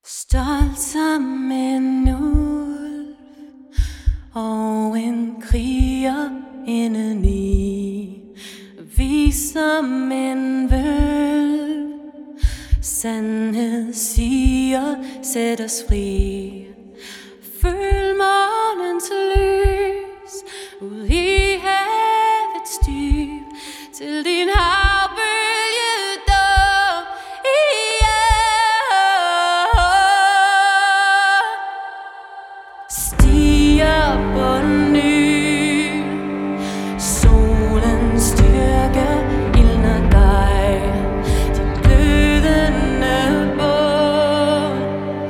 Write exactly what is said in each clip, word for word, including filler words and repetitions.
Stolt som en ulv og en kriger indeni, vi som en vølv. Sandhed siger, sæt os fri. Følg morgens lys ud i havets dyb, til din havbølge dør stiger på ny. Solens styrke ildner dig, din glødende bål.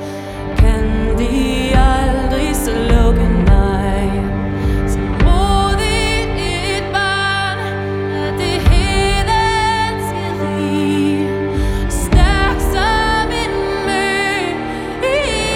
Kan de aldrig slukke mig, så modigt et barn af det hedenske rige, stærk som en mø i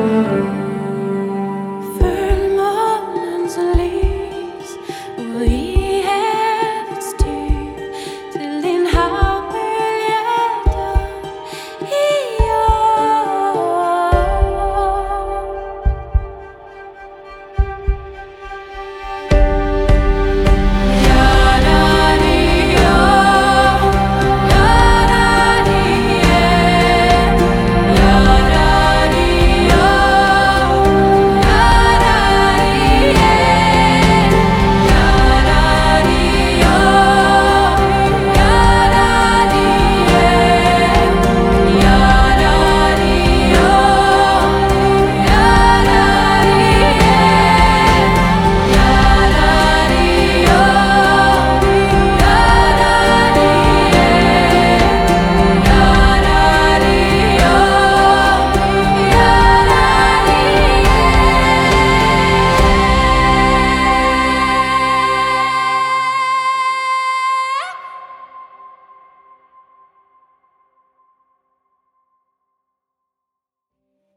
følg morgens lys ud i